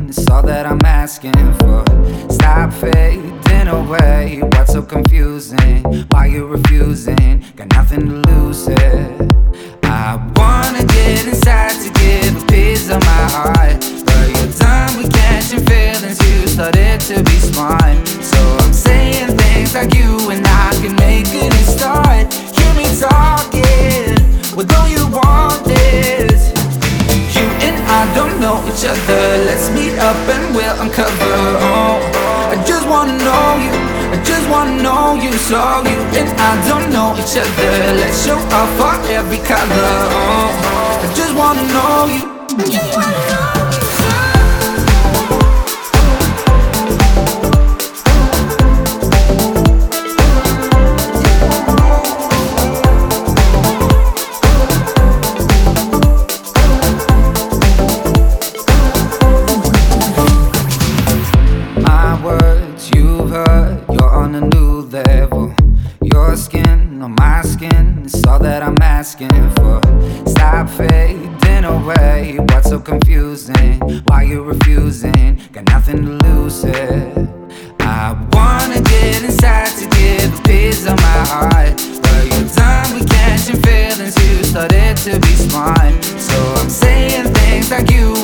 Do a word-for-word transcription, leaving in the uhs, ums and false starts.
asking, it's all that I'm asking for. Stop fading away, what's so confusing? Why you refusing? Got nothing to lose it. I wanna get inside to give a piece of my heart, but you're done with catching feelings, you started to be smart. So I'm saying things like you and I can make a new start. Hear me talking, what do you want this? You and I don't know each other, let's meet up and we'll uncover. Oh, I just wanna know you, I just wanna know you. So you and I don't know each other, let's show up for every color. Oh, I just wanna know you, I just wanna know you. You've heard, you're on a new level. Your skin on my skin, it's all that I'm asking for. Stop fading away, what's so confusing? Why you refusing? Got nothing to lose it. I wanna get inside to give a piece of my heart, but you're done with catching feelings, you started to be smart. So I'm saying things like you